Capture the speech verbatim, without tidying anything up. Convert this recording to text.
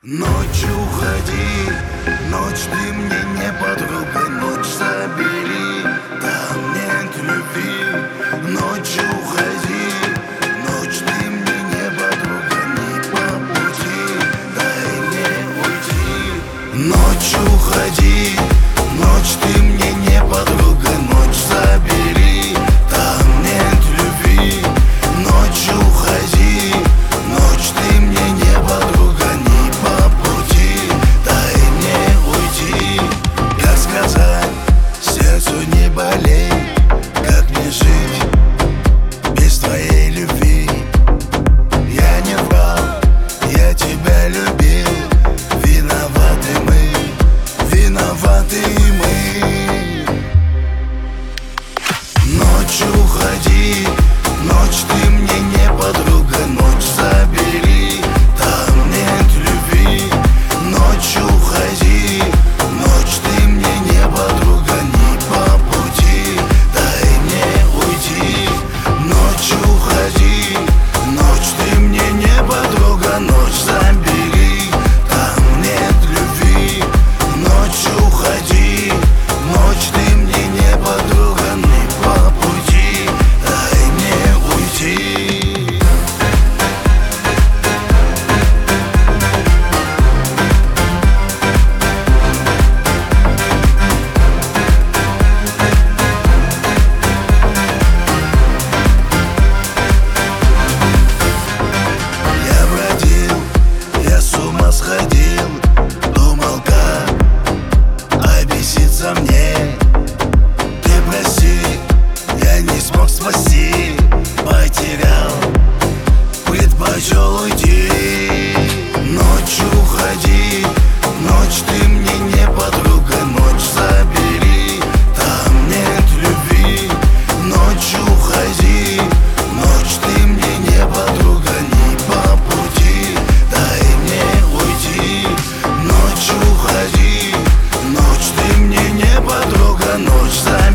Ночью уходи, ночь ты мне не подруга, ночь забери, там нет любви. Ночью уходи, ночь ты мне не подруга, не по пути, дай мне уйти. Ночью уходи, ночь ты мне не подруга, ночь забери, там нет любви. Ночью уходи, ночь ты мне не подруга, не по пути, дай мне уйти. Как сказать, сердцу не болей, как мне жить без твоей любви? Я не врал, я тебя любил, виноваты мы, виноваты мы. Ночью уходи, ночь ты мне не подруга, ночь забери, там нет любви. Ночью уходи, ночь ты мне не подруга, не по пути, дай мне уйти. Ночью уходи, ночь ты мне не подруга, ночь забери, там нет любви. Ночью уходи, ночь ты мне не подруга, не по пути, дай мне уйти. Я бродил, я с ума сходил, думал, как объясниться мне. Ты прости, я не смог спасти, потерял, предпочел уйти. Ночью уходи, ночь ты мне не подруга, ночь забери, там нет любви. Ночью уходи, ночь ты мне не подруга, не по пути, дай мне уйти. Ночью уходи, ночь ты мне не подруга, ночь забери.